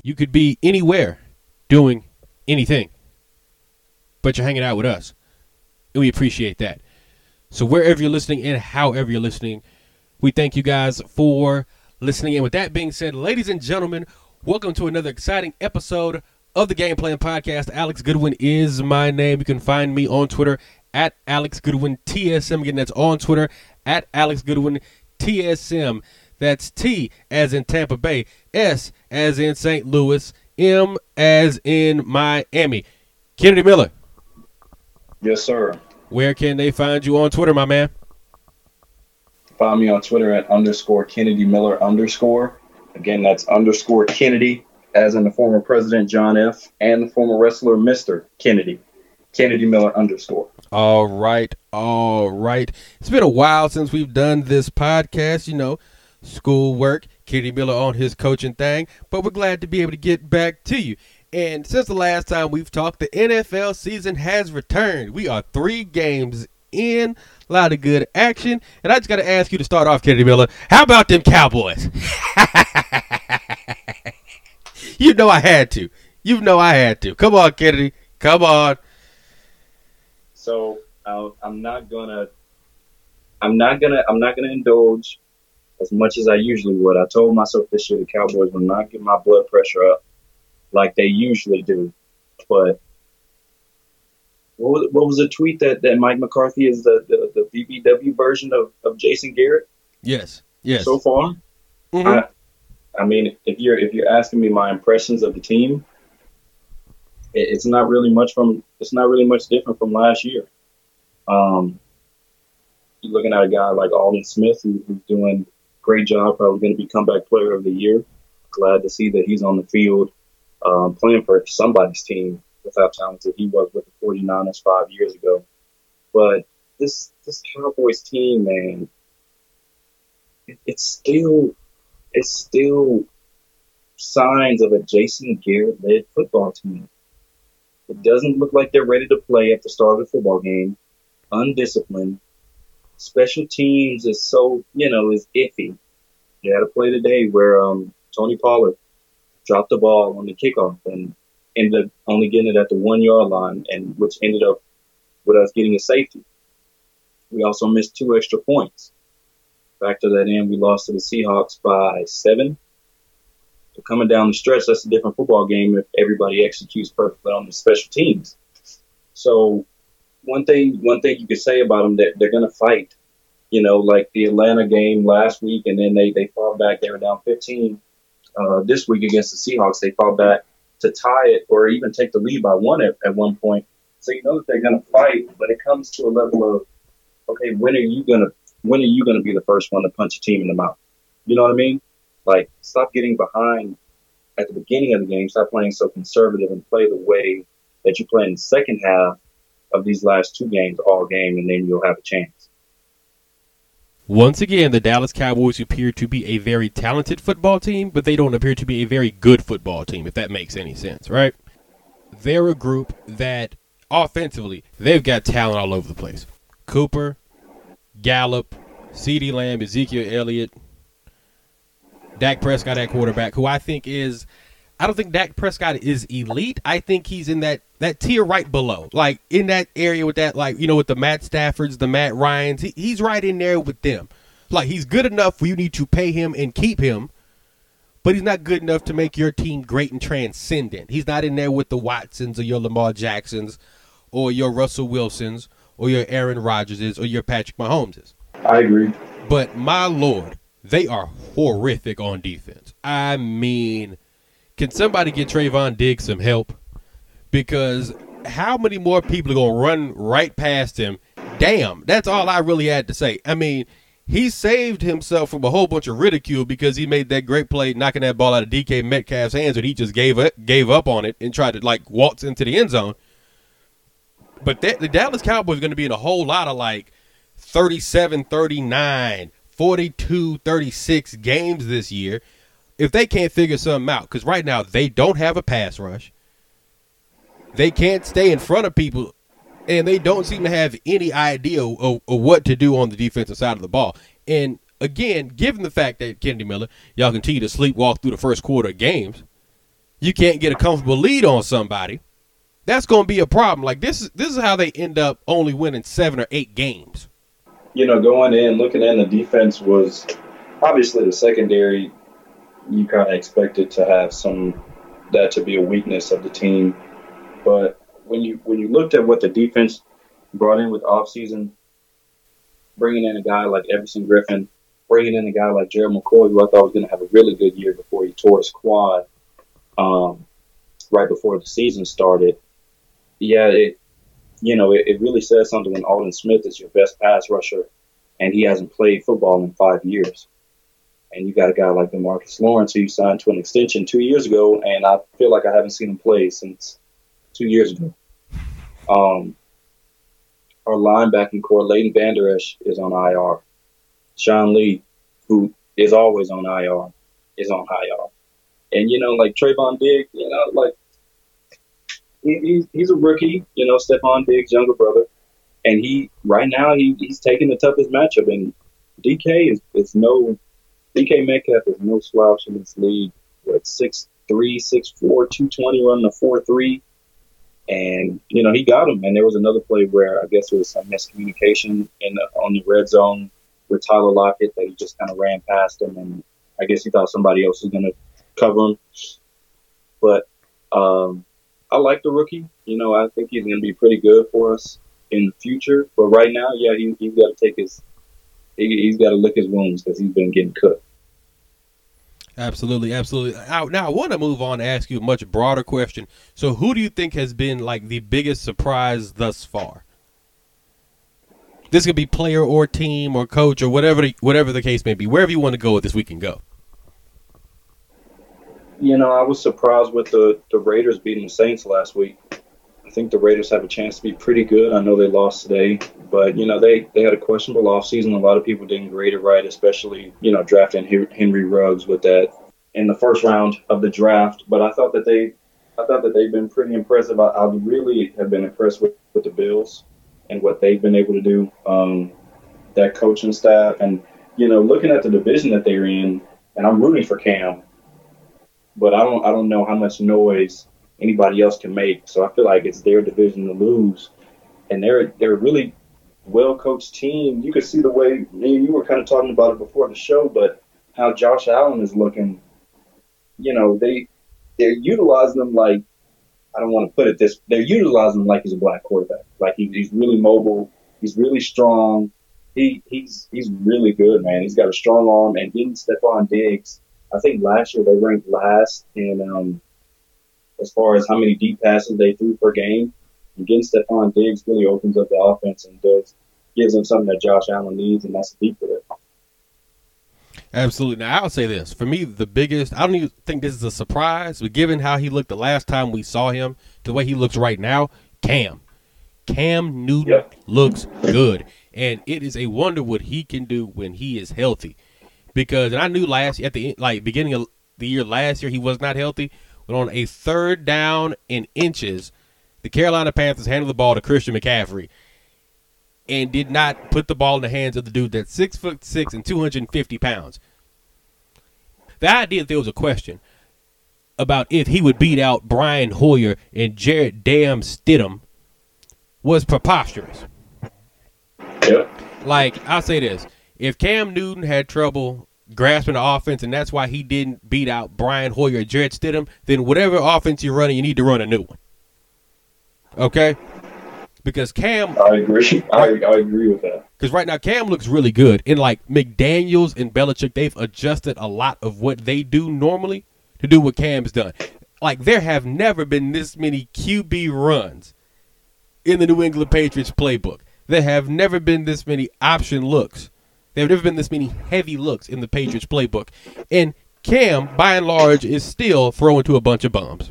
You could be anywhere doing anything, but you're hanging out with us, and we appreciate that. So wherever you're listening and however you're listening, we thank you guys for listening. And with that being said, ladies and gentlemen, welcome to another exciting episode of the Game Plan Podcast. Alex Goodwin is my name. You can find me on Twitter at Alex Goodwin TSM. Again, that's on Twitter at Alex Goodwin TSM. That's T as in Tampa Bay, S as in St. Louis, M as in Miami. Kennedy Miller. Yes, sir. Where can they find you on Twitter, my man? Find me on Twitter at _Kennedy Miller _. Again, that's _Kennedy, as in the former president John F. and the former wrestler Mr. Kennedy. Kennedy Miller _. All right. It's been a while since we've done this podcast, schoolwork, Kennedy Miller on his coaching thing, but we're glad to be able to get back to you. And since the last time we've talked, the NFL season has returned. We are 3 games in, a lot of good action, and I just got to ask you to start off, Kennedy Miller. How about them Cowboys? I had to. Come on, Kennedy. Come on. So I'm not gonna indulge as much as I usually would. I told myself this year the Cowboys will not get my blood pressure up like they usually do. But what was the tweet that Mike McCarthy is the BBW version of Jason Garrett? Yes. So far, mm-hmm. I mean, if you're asking me my impressions of the team, it's not really much different from last year. You're looking at a guy like Aldon Smith, who's doing a great job, probably going to be comeback player of the year. Glad to see that he's on the field playing for somebody's team with how talented he was with the 49ers 5 years ago. But this Cowboys team, man, it's still signs of a Jason Garrett-led football team. It doesn't look like they're ready to play at the start of the football game. Undisciplined. Special teams is is iffy. You had a play today where Tony Pollard dropped the ball on the kickoff and ended up only getting it at the 1 yard line, and which ended up with us getting a safety. We also missed 2 extra points. Factor that in, we lost to the Seahawks by 7. So coming down the stretch, that's a different football game if everybody executes perfectly on the special teams. So one thing you could say about them, that they're going to fight, like the Atlanta game last week, and then they fought back. They were down 15. This week against the Seahawks, they fought back to tie it or even take the lead by 1 at one point. So that they're going to fight, but it comes to a level of, okay, when are you going to be the first one to punch a team in the mouth? You know what I mean? Like, stop getting behind at the beginning of the game. Stop playing so conservative and play the way that you play in the second half of these last 2 games all game, and then you'll have a chance. Once again, the Dallas Cowboys appear to be a very talented football team, but they don't appear to be a very good football team, if that makes any sense, right? They're a group that, offensively, they've got talent all over the place. Cooper, Gallup, CeeDee Lamb, Ezekiel Elliott, Dak Prescott at quarterback, who I don't think Dak Prescott is elite. I think he's in that tier right below, like in that area with that, with the Matt Staffords, the Matt Ryans. He's right in there with them. Like, he's good enough where you need to pay him and keep him, but he's not good enough to make your team great and transcendent. He's not in there with the Watsons or your Lamar Jacksons or your Russell Wilsons or your Aaron Rodgerses or your Patrick Mahomeses. I agree. But my Lord, they are horrific on defense. I mean, can somebody get Trayvon Diggs some help? Because how many more people are going to run right past him? Damn, that's all I really had to say. I mean, he saved himself from a whole bunch of ridicule because he made that great play knocking that ball out of DK Metcalf's hands, and he just gave up on it and tried to, waltz into the end zone. But the Dallas Cowboys are going to be in a whole lot of, 37-39, 42-36 games this year if they can't figure something out. Because right now they don't have a pass rush. They can't stay in front of people, and they don't seem to have any idea of what to do on the defensive side of the ball. And again, given the fact that Kennedy Miller, y'all continue to sleepwalk through the first quarter of games, you can't get a comfortable lead on somebody, that's going to be a problem. Like this is how they end up only winning 7 or 8 games. Going in, looking in, the defense was obviously the secondary. You kind of expected to have that to be a weakness of the team, but when you looked at what the defense brought in with offseason, bringing in a guy like Everson Griffin, bringing in a guy like Gerald McCoy, who I thought was going to have a really good year before he tore his quad, right before the season started. Yeah, it really says something when Alden Smith is your best pass rusher, and he hasn't played football in 5 years. And you got a guy like DeMarcus Lawrence who you signed to an extension 2 years ago, and I feel like I haven't seen him play since 2 years ago. Our linebacking core, Leighton Vander Esch, is on IR. Sean Lee, who is always on IR, is on IR. And, like Trayvon Diggs, he's a rookie, Stephon Diggs' younger brother. And right now, he's taking the toughest matchup. And DK Metcalf is no slouch in this league. What, 6'3", 6'4", 220, running a 4.3. And, he got him. And there was another play where I guess there was some miscommunication on the red zone with Tyler Lockett that he just kind of ran past him. And I guess he thought somebody else was going to cover him. But I like the rookie. I think he's going to be pretty good for us in the future. But right now, yeah, he's got to he's got to lick his wounds because he's been getting cut. Absolutely. Now, I want to move on and ask you a much broader question. So who do you think has been like the biggest surprise thus far? This could be player or team or coach or whatever the case may be. Wherever you want to go with this, we can go. I was surprised with the Raiders beating the Saints last week. I think the Raiders have a chance to be pretty good. I know they lost today, but, they had a questionable offseason. A lot of people didn't grade it right, especially, drafting Henry Ruggs with that in the first round of the draft. But I thought that they've been pretty impressive. I really have been impressed with the Bills and what they've been able to do, that coaching staff. And, looking at the division that they're in, and I'm rooting for Cam, but I don't know how much noise anybody else can make. So I feel like it's their division to lose. And they're a really well-coached team. You could see the way, you were kind of talking about it before the show, but how Josh Allen is looking. They're utilizing him like, I don't want to put it this, they're utilizing him like he's a black quarterback. Like he's really mobile. He's really strong. He's really good, man. He's got a strong arm. And getting Stephon Diggs, I think last year they ranked last in as far as how many deep passes they threw per game. And getting Stephon Diggs really opens up the offense and gives them something that Josh Allen needs, and that's a deep threat. Absolutely. Now, I'll say this. For me, the biggest, I don't even think this is a surprise, but given how he looked the last time we saw him to the way he looks right now, Cam Newton looks good. And it is a wonder what he can do when he is healthy. Because, and I knew at the beginning of the year last year, he was not healthy. But on a 3rd down and inches, the Carolina Panthers handed the ball to Christian McCaffrey and did not put the ball in the hands of the dude that's 6'6" and 250 pounds. The idea that there was a question about if he would beat out Brian Hoyer and Jarrett Damn Stidham was preposterous. Yep. Like, I'll say this. If Cam Newton had trouble grasping the offense and that's why he didn't beat out Brian Hoyer or Jarrett Stidham, then whatever offense you're running, you need to run a new one. Okay? Because Cam... I agree. I agree with that. Because right now, Cam looks really good. And like McDaniels and Belichick, they've adjusted a lot of what they do normally to do what Cam's done. Like, there have never been this many QB runs in the New England Patriots playbook. There have never been this many option looks. There have never been this many heavy looks in the Patriots playbook. And Cam, by and large, is still throwing to a bunch of bombs.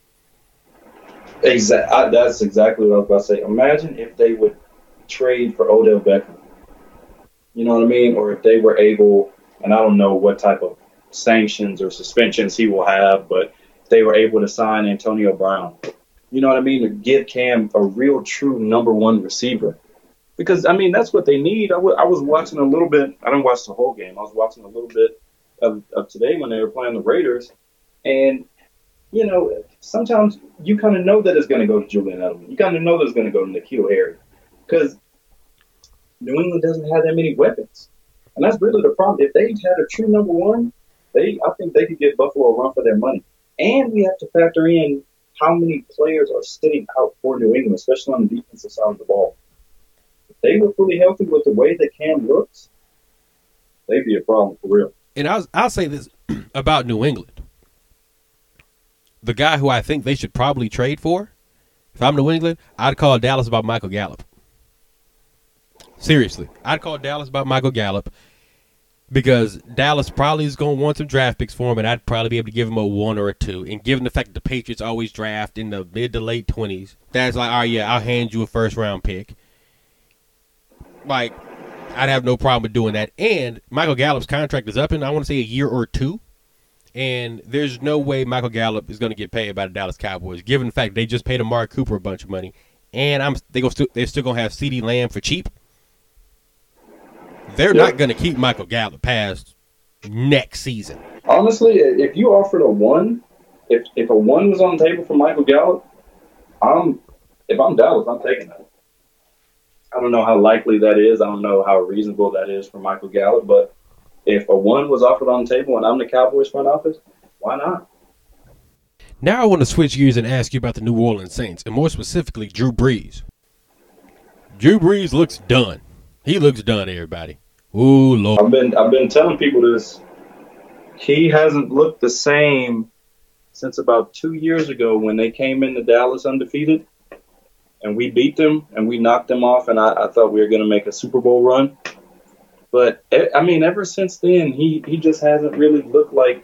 That's exactly what I was about to say. Imagine if they would trade for Odell Beckham. You know what I mean? Or if they were able, and I don't know what type of sanctions or suspensions he will have, but if they were able to sign Antonio Brown. You know what I mean? To give Cam a real, true number one receiver. Because, I mean, that's what they need. I was watching a little bit. I didn't watch the whole game. I was watching a little bit of today when they were playing the Raiders. And sometimes you kind of know that it's going to go to Julian Edelman. You kind of know that it's going to go to N'Keal Harry because New England doesn't have that many weapons. And that's really the problem. If they had a true number one, I think they could give Buffalo a run for their money. And we have to factor in how many players are sitting out for New England, especially on the defensive side of the ball. If they were fully healthy with the way that Cam looks, they'd be a problem for real. And I'll say this about New England. The guy who I think they should probably trade for, if I'm New England, I'd call Dallas about Michael Gallup. Seriously, I'd call Dallas about Michael Gallup because Dallas probably is going to want some draft picks for him, and I'd probably be able to give him a 1 or a 2. And given the fact that the Patriots always draft in the mid to late 20s, that's like, all right, yeah, I'll hand you a first-round pick. Like, I'd have no problem with doing that. And Michael Gallup's contract is up in, I want to say, a year or 2. And there's no way Michael Gallup is going to get paid by the Dallas Cowboys, given the fact they just paid Amari Cooper a bunch of money. And they're still going to have CeeDee Lamb for cheap. They're not going to keep Michael Gallup past next season. Honestly, if you offered a 1, if a 1 was on the table for Michael Gallup, if I'm Dallas, I'm taking that. I don't know how likely that is. I don't know how reasonable that is for Michael Gallup, but if a 1 was offered on the table and I'm the Cowboys front office, why not? Now I want to switch gears and ask you about the New Orleans Saints, and more specifically, Drew Brees. Drew Brees looks done. He looks done, everybody. Ooh, Lord. I've been telling people this. He hasn't looked the same since about 2 years ago when they came into Dallas undefeated, and we beat them and we knocked them off, and I thought we were going to make a Super Bowl run. But I mean, ever since then, he just hasn't really looked like.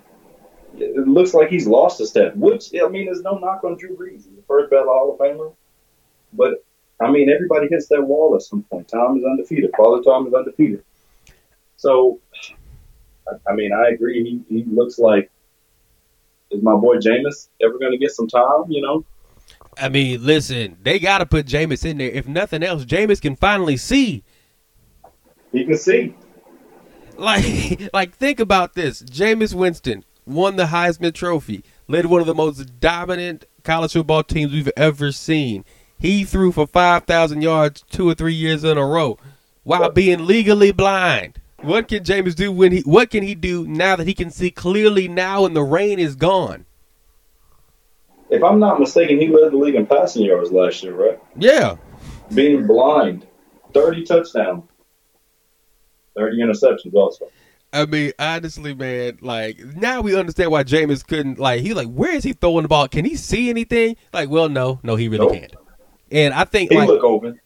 It looks like he's lost a step. Which I mean, there's no knock on Drew Brees. He's the first ballot Hall of Famer, but. I mean, everybody hits that wall at some point. Tom is undefeated. Father Tom is undefeated. So, I mean, I agree. He looks like, is my boy Jameis ever going to get some time, I mean, listen, they got to put Jameis in there. If nothing else, Jameis can finally see. He can see. Like think about this. Jameis Winston won the Heisman Trophy, led one of the most dominant college football teams we've ever seen. He threw for 5,000 yards 2 or 3 years in a row while being legally blind. What can Jameis do what can he do now that he can see clearly now and the rain is gone? If I'm not mistaken, he led the league in passing yards last year, right? Yeah. Being blind. 30 touchdowns. 30 interceptions also. I mean, honestly, man, like, now we understand why Jameis couldn't, like, he's like, where is he throwing the ball? Can he see anything? Like, well, no, he really can't. And I think he look open.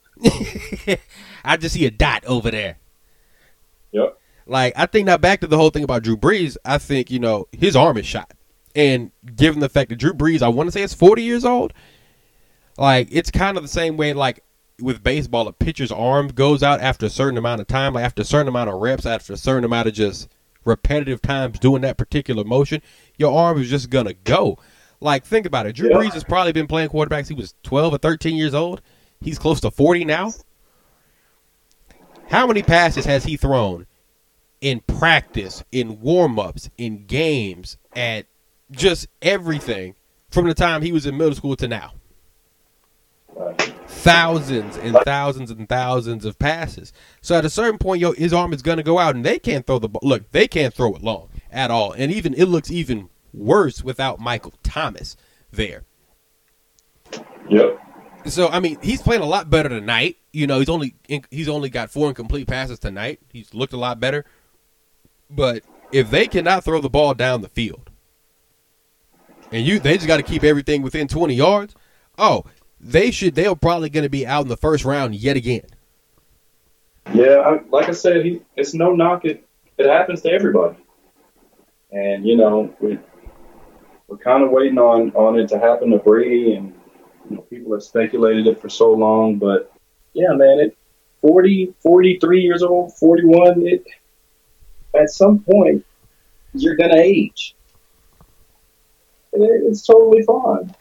I just see a dot over there. Yep. Like, I think now back to the whole thing about Drew Brees, I think, his arm is shot. And given the fact that Drew Brees, I want to say is 40 years old, like, it's kind of the same way, like, with baseball, a pitcher's arm goes out after a certain amount of time, like after a certain amount of reps, after a certain amount of just repetitive times doing that particular motion, your arm is just going to go. Like, think about it. Drew Brees has probably been playing quarterback since he was 12 or 13 years old. He's close to 40 now. How many passes has he thrown in practice, in warm-ups, in games, at just everything from the time he was in middle school to now? Thousands and thousands and thousands of passes. So at a certain point, his arm is going to go out, and they can't throw the ball. Look, they can't throw it long at all. And it looks even worse without Michael Thomas there. Yep. So I mean, he's playing a lot better tonight. He's only got 4 incomplete passes tonight. He's looked a lot better. But if they cannot throw the ball down the field, and they just got to keep everything within 20 yards, they're probably going to be out in the first round yet again. Yeah, like I said, it's no knock. It happens to everybody. And, we're kind of waiting on it to happen to Brady, and people have speculated it for so long. But yeah, man, 43 years old, 41. At some point, you're gonna age. It's totally fine.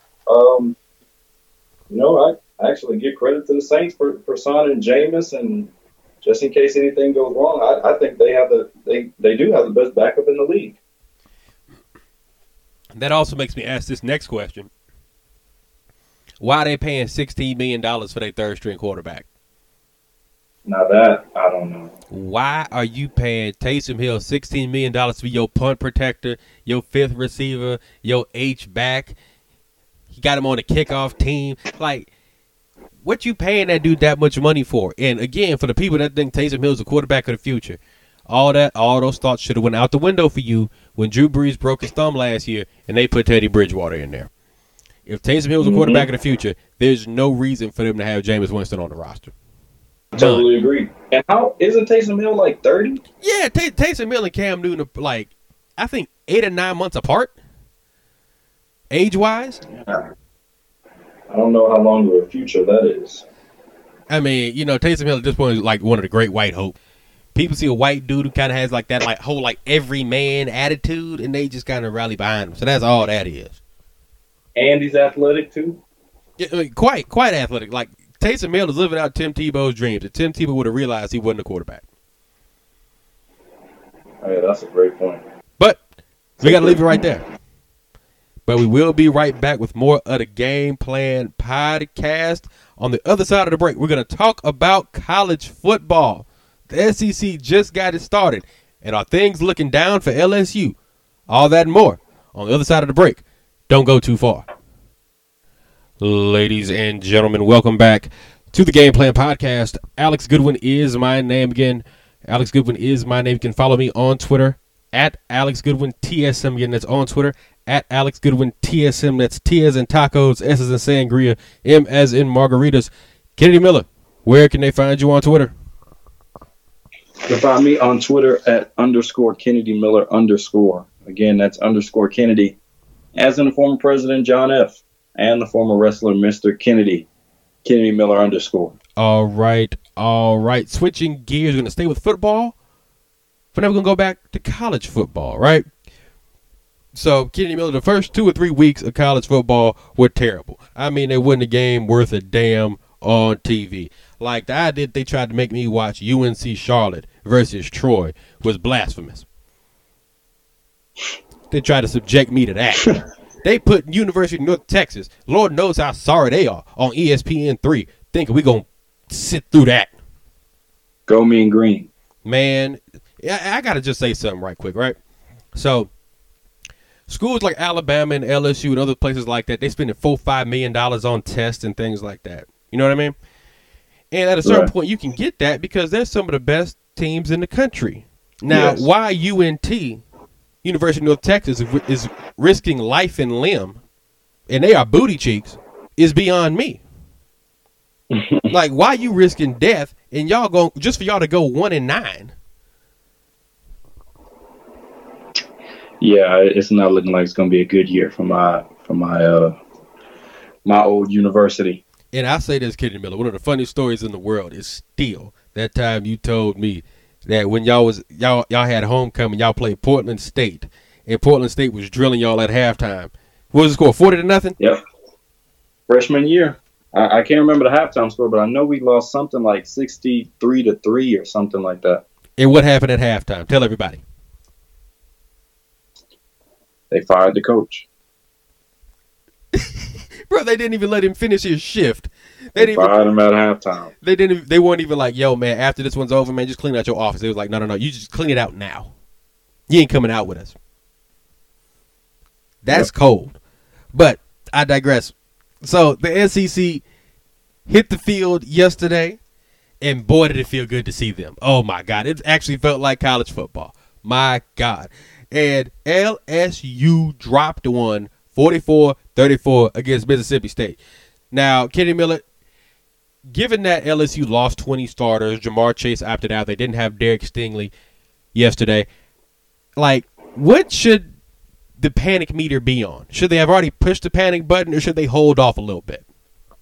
I actually give credit to the Saints for signing Jameis, and just in case anything goes wrong, I think they do have the best backup in the league. That also makes me ask this next question. Why are they paying $16 million for their third-string quarterback? Now that, I don't know. Why are you paying Taysom Hill $16 million to be your punt protector, your fifth receiver, your H-back? He got him on the kickoff team. Like, what you paying that dude that much money for? And again, for the people that think Taysom Hill is the quarterback of the future, all those thoughts should have went out the window for you when Drew Brees broke his thumb last year and they put Teddy Bridgewater in there. If Taysom Hill is the quarterback of the future, there's no reason for them to have Jameis Winston on the roster. Totally agree. And how isn't Taysom Hill like 30? Yeah, Taysom Hill and Cam Newton are like, I think 8 or 9 months apart, age-wise. Yeah. I don't know how long of a future that is. I mean, Taysom Hill at this point is like one of the great white hope. People see a white dude who kind of has like that like whole like everyman attitude, and they just kind of rally behind him. So that's all that is. And he's athletic too. Yeah, I mean, quite athletic. Like Taysom Hill is living out Tim Tebow's dreams. If Tim Tebow would have realized he wasn't a quarterback. Oh, yeah, that's a great point. But we got to leave it right there. But we will be right back with more of the Game Plan podcast. On the other side of the break, we're going to talk about college football. The SEC just got it started. And are things looking down for LSU? All that and more on the other side of the break. Don't go too far. Ladies and gentlemen, welcome back to the Game Plan podcast. Alex Goodwin is my name again. Alex Goodwin is my name. You can follow me on Twitter at Alex Goodwin TSM. Again, that's on Twitter at Alex Goodwin TSM. That's T as in tacos, S as in sangria, M as in margaritas. Kennedy Miller, where can they find you on Twitter? You can find me on Twitter at _Kennedy Miller _. Again, that's _Kennedy. As in the former president John F. and the former wrestler Mr. Kennedy Miller _. All right. Switching gears, we're going to stay with football, but now we're going to go back to college football, right? So, Kennedy Miller, the first 2 or 3 weeks of college football were terrible. I mean, they wasn't a game worth a damn on TV. Like they tried to make me watch UNC Charlotte versus Troy was blasphemous. They tried to subject me to that. They put University of North Texas, Lord knows how sorry they are, on ESPN3, thinking we're going to sit through that. Go Mean Green. Man, I got to just say something right quick, right? So, schools like Alabama and LSU and other places like that, they spending $4-5 million on tests and things like that. You know what I mean? And at a certain point, you can get that because they're some of the best teams in the country. Now, why UNT, University of North Texas, is risking life and limb, and they are booty cheeks, is beyond me. Like, why you risking death and y'all go just for y'all to go 1-9? Yeah, it's not looking like it's going to be a good year for my old university. And I say this, Kennedy Miller, one of the funniest stories in the world is still that time you told me that when y'all had homecoming, y'all played Portland State, and Portland State was drilling y'all at halftime. What was the score? 40-0? Yep. Freshman year. I can't remember the halftime score, but I know we lost something like 63-3 or something like that. And what happened at halftime? Tell everybody. They fired the coach. Bro, they didn't even let him finish his shift. They fired him at halftime. They weren't even like, yo, man, after this one's over, man, just clean out your office. It was like, no, you just clean it out now. You ain't coming out with us. That's cold. But I digress. So the SEC hit the field yesterday, and boy, did it feel good to see them. Oh, my God. It actually felt like college football. My God. And LSU dropped one 44-34 against Mississippi State. Now, Kennedy Miller, given that LSU lost 20 starters, Jamar Chase opted out, they didn't have Derek Stingley yesterday, like, what should the panic meter be on? Should they have already pushed the panic button, or should they hold off a little bit?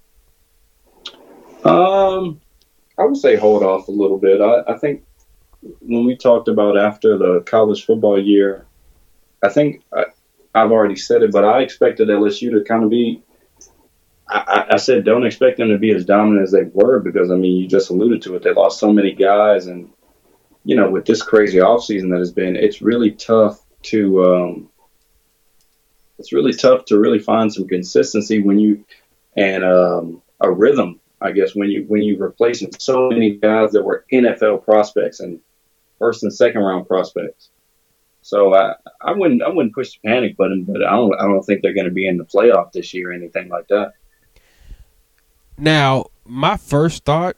I would say hold off a little bit. I think when we talked about after the college football year, I think I've already said it, but I expected LSU to kind of be – I said don't expect them to be as dominant as they were because, I mean, you just alluded to it. They lost so many guys, and, you know, with this crazy offseason that has been, it's really tough to it's really tough to really find some consistency when you and a rhythm, I guess, when you replacing so many guys that were NFL prospects and first and second round prospects. So I wouldn't push the panic button, but I don't think they're going to be in the playoff this year or anything like that. Now, my first thought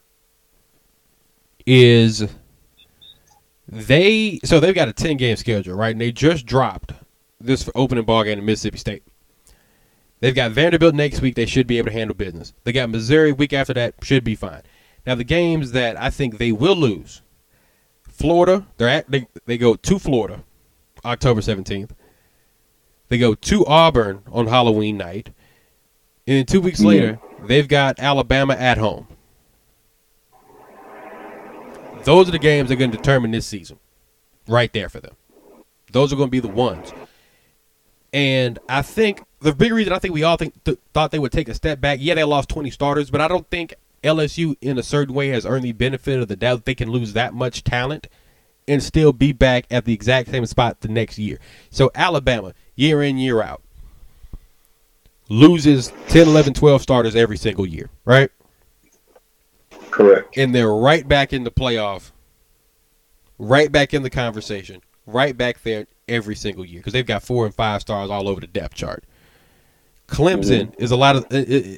is they've got a 10-game schedule, right? And they just dropped this opening ball game in Mississippi State. They've got Vanderbilt next week. They should be able to handle business. They got Missouri week after that. Should be fine. Now, the games that I think they will lose, Florida, they go to Florida October 17th. They go to Auburn on Halloween night. And then 2 weeks later, they've got Alabama at home. Those are the games that are going to determine this season right there for them. Those are going to be the ones. And I think the big reason I think we all thought they would take a step back, yeah, they lost 20 starters, but I don't think LSU in a certain way has earned the benefit of the doubt that they can lose that much talent and still be back at the exact same spot the next year. So Alabama, year in, year out, loses 10, 11, 12 starters every single year, right? Correct. And they're right back in the playoff, right back in the conversation, right back there every single year because they've got 4 and 5 stars all over the depth chart. Clemson does a lot of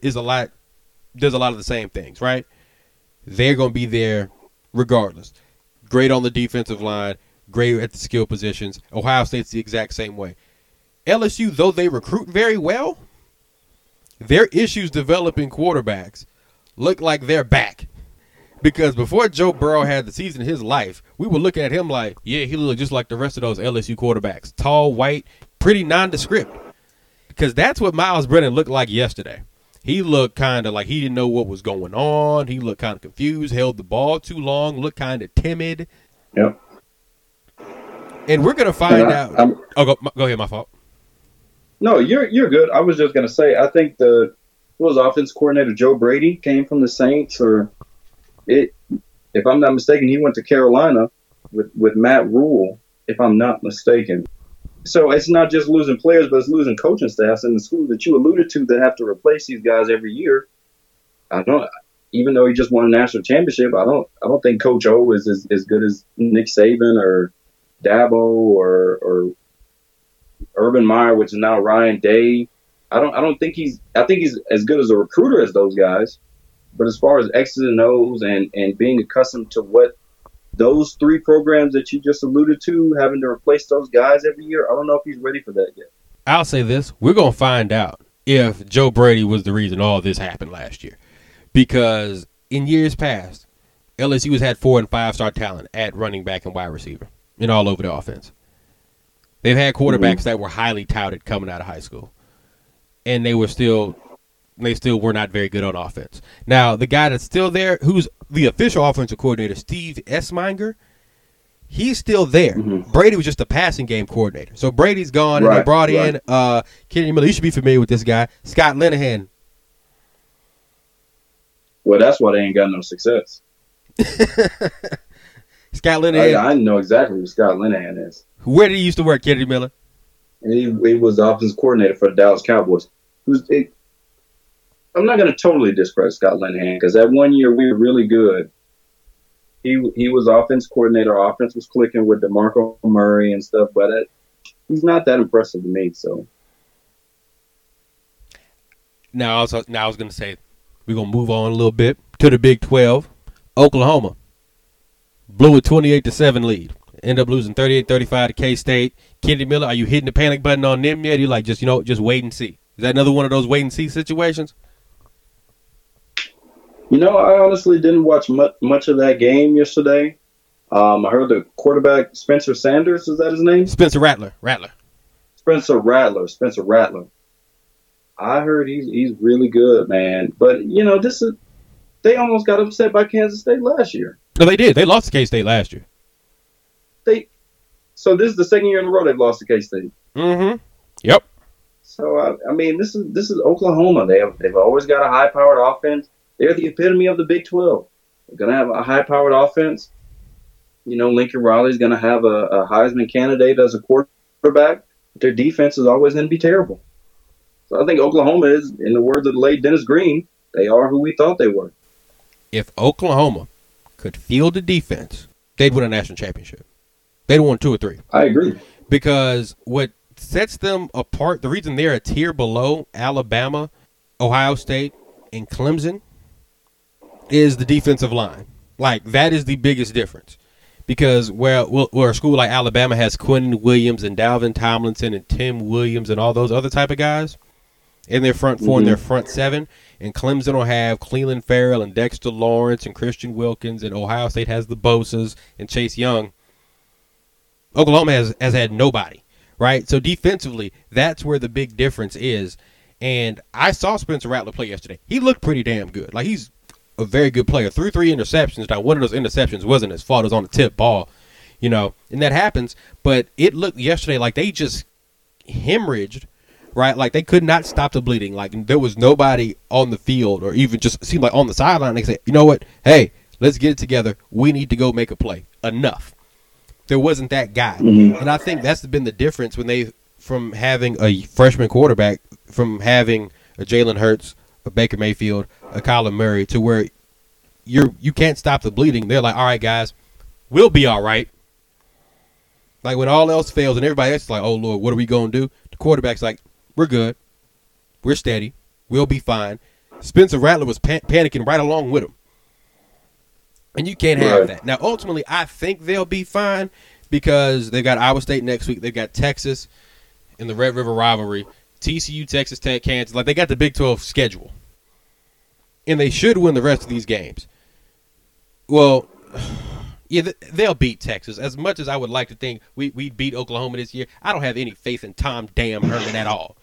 the same things, right? They're going to be there regardless. Great on the defensive line, great at the skill positions. Ohio State's the exact same way. LSU, though they recruit very well, their issues developing quarterbacks look like they're back. Because before Joe Burrow had the season of his life, we were looking at him like, yeah, he looked just like the rest of those LSU quarterbacks. Tall, white, pretty nondescript. Because that's what Miles Brennan looked like yesterday. He looked kind of like he didn't know what was going on. He looked kind of confused, held the ball too long, looked kind of timid. Yep. And we're going to find out. Go ahead, my fault. No, you're good. I was just going to say, I think the offense coordinator Joe Brady came from the Saints, if I'm not mistaken, he went to Carolina with Matt Rule, if I'm not mistaken. So it's not just losing players, but it's losing coaching staffs in the schools that you alluded to that have to replace these guys every year. Even though he just won a national championship, I don't think Coach O is as good as Nick Saban or Dabo or Urban Meyer, which is now Ryan Day. I think he's as good as a recruiter as those guys. But as far as X's and O's and being accustomed to what those three programs that you just alluded to, having to replace those guys every year, I don't know if he's ready for that yet. I'll say this. We're going to find out if Joe Brady was the reason all this happened last year. Because in years past, LSU has had 4 and 5 star talent at running back and wide receiver and all over the offense. They've had quarterbacks that were highly touted coming out of high school. And they still were not very good on offense. Now, the guy that's still there, who's the official offensive coordinator, Steve Esminger, he's still there. Brady was just a passing game coordinator. So Brady's gone, and they brought in Kenny Miller. You should be familiar with this guy, Scott Linehan. Well, that's why they ain't got no success. Scott Linehan. I know exactly who Scott Linehan is. Where did he used to work, Kenny Miller? He was the offensive coordinator for the Dallas Cowboys. I'm not going to totally discredit Scott Linehan because that one year we were really good. He was offense coordinator. Our offense was clicking with DeMarco Murray and stuff, but he's not that impressive to me. So now I was going to say we're going to move on a little bit to the Big 12. Oklahoma blew a 28-7 lead. End up losing 38-35 to K-State. Kenny Miller, are you hitting the panic button on them yet? You like just wait and see. Is that another one of those wait and see situations? I honestly didn't watch much of that game yesterday. I heard the quarterback, Spencer Sanders, is that his name? Spencer Rattler. Spencer Rattler. I heard he's really good, man. But, they almost got upset by Kansas State last year. No, they did. They lost to K-State last year. So this is the second year in a row they've lost to K-State. Mm-hmm. Yep. So, this is Oklahoma. They've always got a high-powered offense. They're the epitome of the Big 12. They're going to have a high-powered offense. Lincoln Riley's going to have a Heisman candidate as a quarterback. Their defense is always going to be terrible. I think Oklahoma is, in the words of the late Dennis Green, they are who we thought they were. If Oklahoma could field the defense, they'd win a national championship. They'd won 2 or 3. I agree. Because what sets them apart, the reason they're a tier below Alabama, Ohio State, and Clemson is the defensive line. Like, that is the biggest difference. Because where a school like Alabama has Quentin Williams and Dalvin Tomlinson and Tim Williams and all those other type of guys in their front four and their front seven, and Clemson will have Cleveland Farrell and Dexter Lawrence and Christian Wilkins, and Ohio State has the Bosas and Chase Young. Oklahoma has had nobody, right? So defensively, that's where the big difference is. And I saw Spencer Rattler play yesterday. He looked pretty damn good. Like, he's a very good player. Threw 3 interceptions. Now, one of those interceptions wasn't his fault. It was on the tip ball, and that happens. But it looked yesterday like they just hemorrhaged, right? Like, they could not stop the bleeding. Like, there was nobody on the field or even just seemed like on the sideline. They said, you know what? Hey, let's get it together. We need to go make a play. Enough. There wasn't that guy. And I think that's been the difference from having a freshman quarterback, from having a Jalen Hurts, a Baker Mayfield, a Kyler Murray, to where you can't stop the bleeding. They're like, all right, guys, we'll be all right. Like, when all else fails and everybody else is like, oh, Lord, what are we going to do? The quarterback's like, we're good. We're steady. We'll be fine. Spencer Rattler was panicking right along with him. And you can't have that. Now, ultimately, I think they'll be fine because they've got Iowa State next week. They've got Texas in the Red River rivalry. TCU, Texas Tech, Kansas. Like, they got the Big 12 schedule. And they should win the rest of these games. Well, yeah, they'll beat Texas. As much as I would like to think we beat Oklahoma this year, I don't have any faith in Tom damn Herman at all.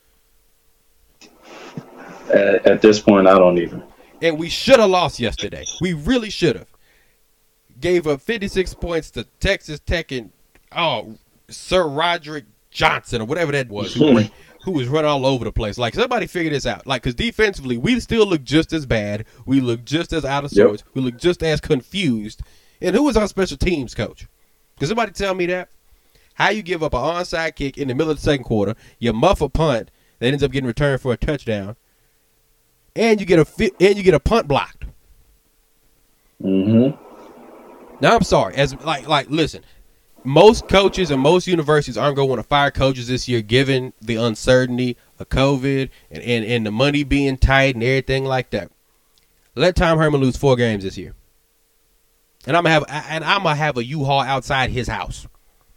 At this point, I don't either. And we should have lost yesterday. We really should have. Gave up 56 points to Texas Tech and Sir Roderick Johnson or whatever that was, who was running all over the place. Like, somebody figure this out. Like, because defensively, we still look just as bad. We look just as out of sorts. We look just as confused. And who was our special teams coach? Can somebody tell me that? How you give up an onside kick in the middle of the second quarter, you muff a punt that ends up getting returned for a touchdown, and you get a punt blocked. Mm-hmm. Now, I'm sorry. Listen, most coaches and most universities aren't going to want to fire coaches this year, given the uncertainty of COVID and the money being tight and everything like that. Let Tom Herman lose 4 games this year, and I'm gonna have a U-Haul outside his house.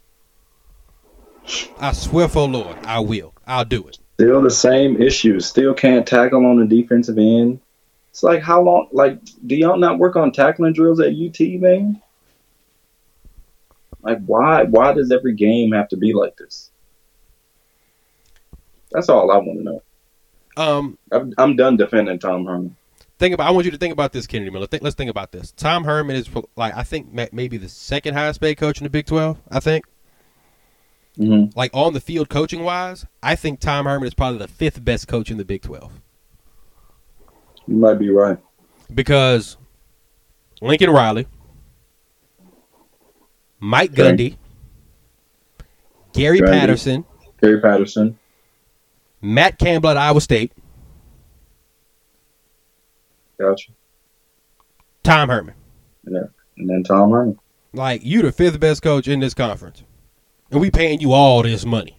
I swear for the Lord, I will. I'll do it. Still the same issues. Still can't tackle on the defensive end. It's like, how long? Like, do y'all not work on tackling drills at UT, man? Like, why does every game have to be like this? That's all I want to know. I'm done defending Tom Herman. I want you to think about this, Kennedy Miller. Let's think about this. Tom Herman is, like, I think maybe the second highest paid coach in the Big 12, I think. Mm-hmm. Like, on the field coaching wise, I think Tom Herman is probably the 5th best coach in the Big 12. You might be right. Because Lincoln Riley, Mike Gundy, Gary Patterson, Matt Campbell at Iowa State. Gotcha. Tom Herman. Yeah. And then Tom Herman. Like, you the 5th best coach in this conference. And we paying you all this money.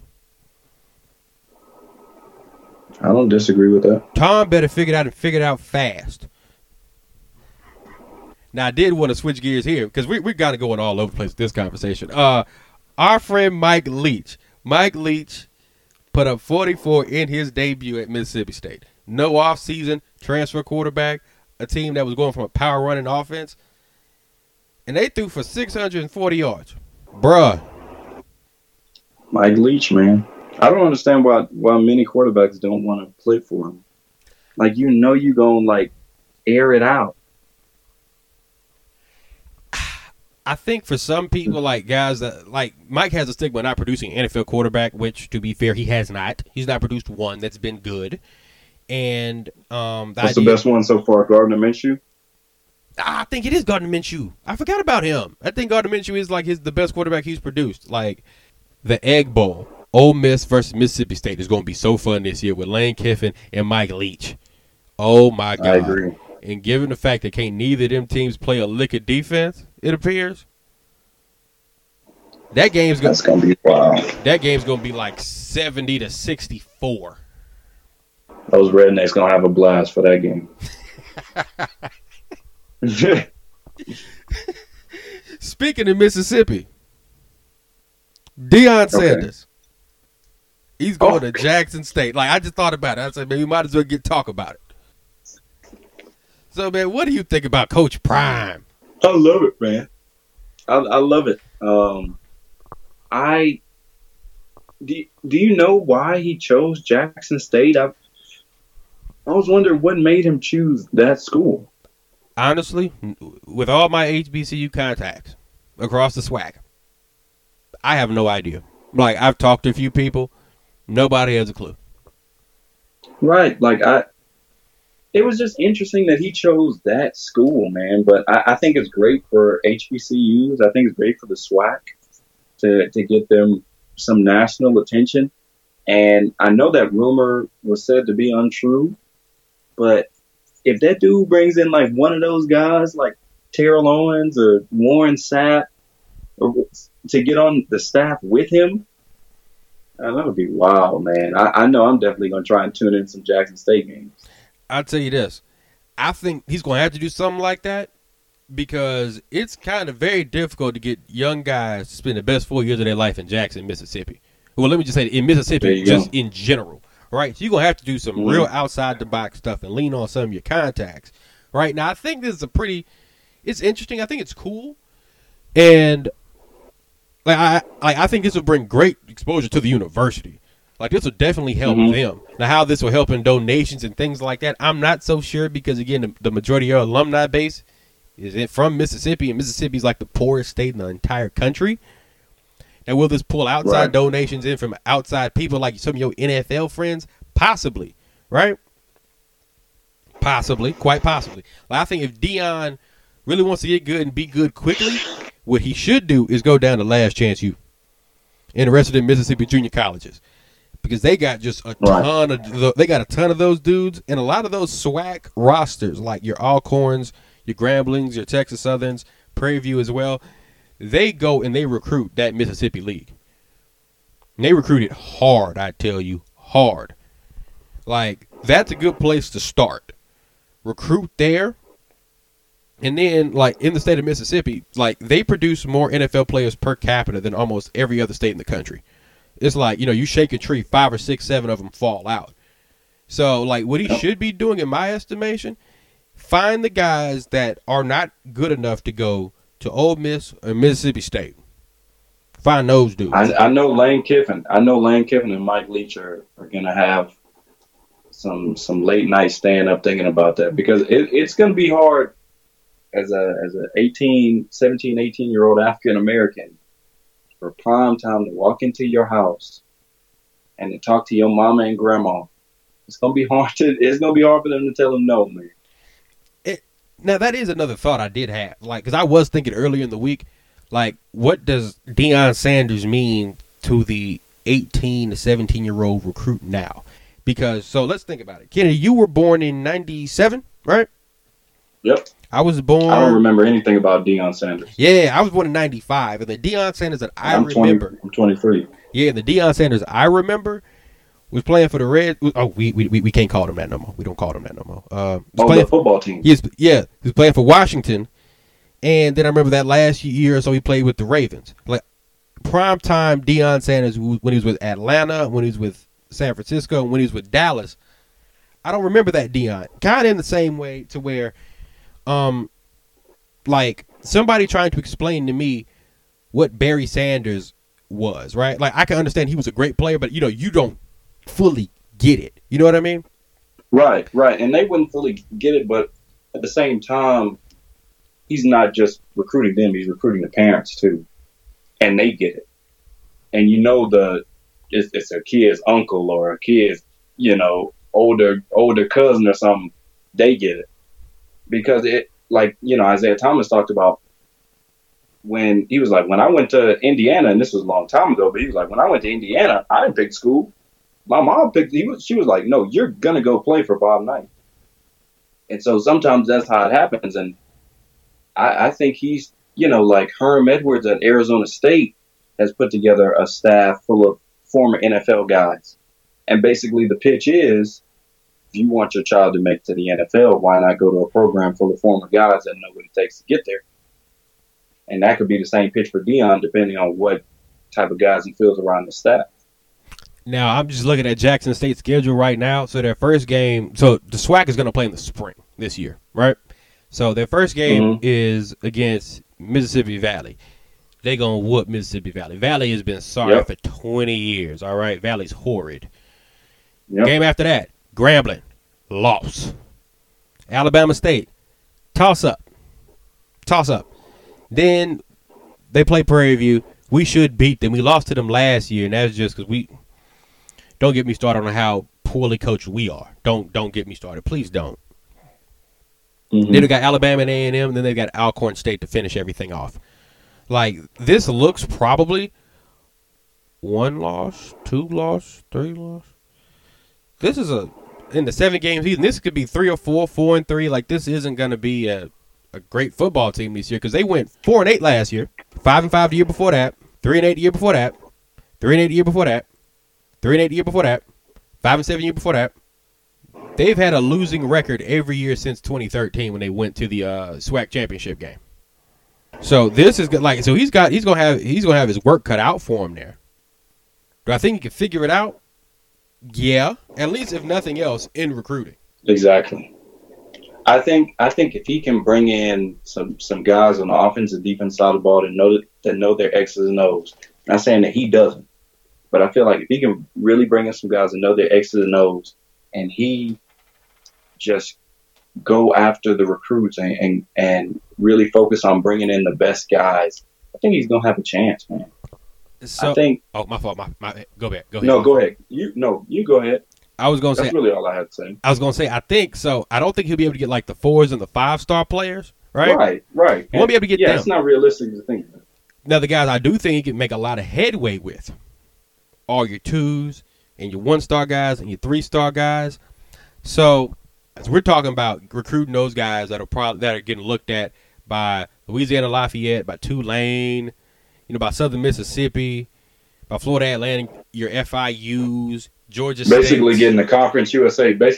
I don't disagree with that. Tom better figure it out fast. Now, I did want to switch gears here because we got to go all over the place with this conversation. Our friend Mike Leach. Mike Leach put up 44 in his debut at Mississippi State. No offseason, transfer quarterback, a team that was going from a power running offense. And they threw for 640 yards. Bruh. Mike Leach, man. I don't understand why many quarterbacks don't want to play for him. Like, you're going to, like, air it out. I think for some people, like, guys that, like, Mike has a stigma of not producing an NFL quarterback, which, to be fair, he has not. He's not produced one that's been good. And what's the best one so far? Gardner Minshew? I think it is Gardner Minshew. I forgot about him. I think Gardner Minshew is, like, the best quarterback he's produced. Like, the Egg Bowl, Ole Miss versus Mississippi State is going to be so fun this year with Lane Kiffin and Mike Leach. Oh, my God. I agree. And given the fact that can't neither of them teams play a lick of defense, it appears, that's going to be wild. That game's going to be like 70-64. Those rednecks going to have a blast for that game. Speaking of Mississippi, Deion Sanders. He's going to Jackson State. Like, I just thought about it. I said, man, we might as well talk about it. So, man, what do you think about Coach Prime? I love it, man. I love it. Do you know why he chose Jackson State? I was wondering what made him choose that school. Honestly, with all my HBCU contacts across the SWAC, I have no idea. Like, I've talked to a few people. Nobody has a clue. Right. Like, it was just interesting that he chose that school, man. But I think it's great for HBCUs. I think it's great for the SWAC to get them some national attention. And I know that rumor was said to be untrue, but if that dude brings in like one of those guys like Terrell Owens or Warren Sapp to get on the staff with him, that would be wild, man. I know I'm definitely going to try and tune in some Jackson State games. I'll tell you this. I think he's going to have to do something like that because it's kind of very difficult to get young guys to spend the best 4 years of their life in Jackson, Mississippi. Well, let me just say in Mississippi, just in general, right? So you're going to have to do some real outside-the-box stuff and lean on some of your contacts, right? Now, I think this is it's interesting. I think it's cool. And I think this will bring great exposure to the university. Like, this will definitely help them. Now, how this will help in donations and things like that, I'm not so sure because, again, the majority of our alumni base is from Mississippi, and Mississippi is like the poorest state in the entire country. Now, will this pull outside donations in from outside people like some of your NFL friends? Possibly, right? Possibly, quite possibly. Like, I think if Deion really wants to get good and be good quickly, what he should do is go down to Last Chance U and the rest of the Mississippi junior colleges because they got just a ton of those dudes, and a lot of those SWAC rosters like your Alcorns, your Gramblings, your Texas Southerns, Prairie View as well. They go and they recruit that Mississippi League. And they recruit it hard, I tell you, hard. Like, that's a good place to start. Recruit there. And then, like, in the state of Mississippi, like, they produce more NFL players per capita than almost every other state in the country. It's like, you shake a tree, 5 or 6, 7 of them fall out. So, like, what he should be doing, in my estimation, find the guys that are not good enough to go to Ole Miss or Mississippi State. Find those dudes. I know Lane Kiffin. And Mike Leach are going to have some late night stand up thinking about that because it's going to be hard as a 17, 18-year-old African American for prime time to walk into your house and to talk to your mama and grandma. It's going to be hard for them to tell them no, man. Now, that is another thought I did have. Like, because I was thinking earlier in the week, like, what does Deion Sanders mean to the 18 to 17-year-old recruit now? Because, so let's think about it. Kennedy, you were born in 97, right? Yep. I was born. I don't remember anything about Deion Sanders. Yeah, I was born in 95. And the Deion Sanders that I remember. I'm 23. Yeah, the Deion Sanders I remember was playing for the Reds. Oh, we can't call them that no more. We don't call them that no more. The football team. He was playing for Washington, and then I remember that last year or so he played with the Ravens. Like primetime Deion Sanders when he was with Atlanta, when he was with San Francisco, and when he was with Dallas. I don't remember that Deion. Kind of in the same way to where, like somebody trying to explain to me what Barry Sanders was, right? Like I can understand he was a great player, but you don't fully get it. You know what I mean? Right. And they wouldn't fully get it, but at the same time, he's not just recruiting them, he's recruiting the parents too. And they get it. And it's a kid's uncle or a kid's, older cousin or something, they get it. Because Isaiah Thomas talked about when he was like, when I went to Indiana, and this was a long time ago, but he was like, when I went to Indiana, I didn't pick school. My mom picked. She was like, no, you're gonna go play for Bob Knight. And so sometimes that's how it happens. And I think he's, like Herm Edwards at Arizona State has put together a staff full of former NFL guys. And basically the pitch is, if you want your child to make it to the NFL, why not go to a program full of former guys that know what it takes to get there? And that could be the same pitch for Deion, depending on what type of guys he feels around the staff. Now, I'm just looking at Jackson State's schedule right now. So their first game, so the SWAC is going to play in the spring this year, right? So their first game is against Mississippi Valley. They're going to whoop Mississippi Valley. Valley has been sorry for 20 years, all right? Valley's horrid. Yep. Game after that, Grambling, loss. Alabama State, toss up. Then they play Prairie View. We should beat them. We lost to them last year, and that's just because we – don't get me started on how poorly coached we are. Don't get me started. Please don't. Then they got Alabama and A&M, and then they got Alcorn State to finish everything off. Like, this looks probably 1 loss, 2 loss, 3 loss. This is in the 7-game season, this could be 3 or 4, 4-3. Like, this isn't going to be a great football team this year because they went 4-8 last year, 5-5 the year before that, 3-8 the year before that, 3-8 the year before that, 3-8 the year before that, 5-7 the year before that. They've had a losing record every year since 2013 when they went to the SWAC championship game. So this is good. Like, so he's gonna have his work cut out for him there. Do I think he can figure it out? Yeah, at least if nothing else in recruiting. Exactly. I think if he can bring in some guys on the offense and defense side of the ball that know their X's and O's. I'm not saying that he doesn't, but I feel like if he can really bring in some guys that know their X's and O's, and he just go after the recruits and really focus on bringing in the best guys, I think he's gonna have a chance, man. So, I think. Oh, my fault. My go ahead. No, go ahead. You go ahead. I was gonna say that's really all I had to say. I was gonna say I think so. I don't think he'll be able to get like the 4s and the 5-star players, right? Right. He won't be able to get them. Yeah, it's not realistic to think of. Now the guys I do think he can make a lot of headway with, all your 2s and your 1-star guys and your 3-star guys. So as we're talking about recruiting those guys that are getting looked at by Louisiana Lafayette, by Tulane, by Southern Mississippi, by Florida Atlantic, your FIUs, Georgia State. Basically getting the Conference USA guys.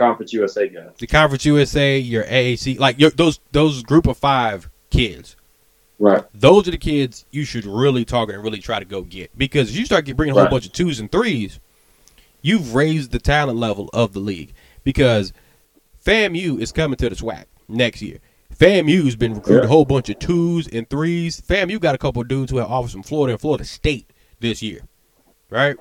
The Conference USA, your AAC, like those group of 5 kids. Right. Those are the kids you should really target and really try to go get. Because if you start bringing a whole bunch of 2s and 3s, you've raised the talent level of the league. Because FAMU is coming to the SWAC next year. FAMU's been recruiting a whole bunch of 2s and 3s. FAMU got a couple of dudes who have offers from Florida and Florida State this year. Right?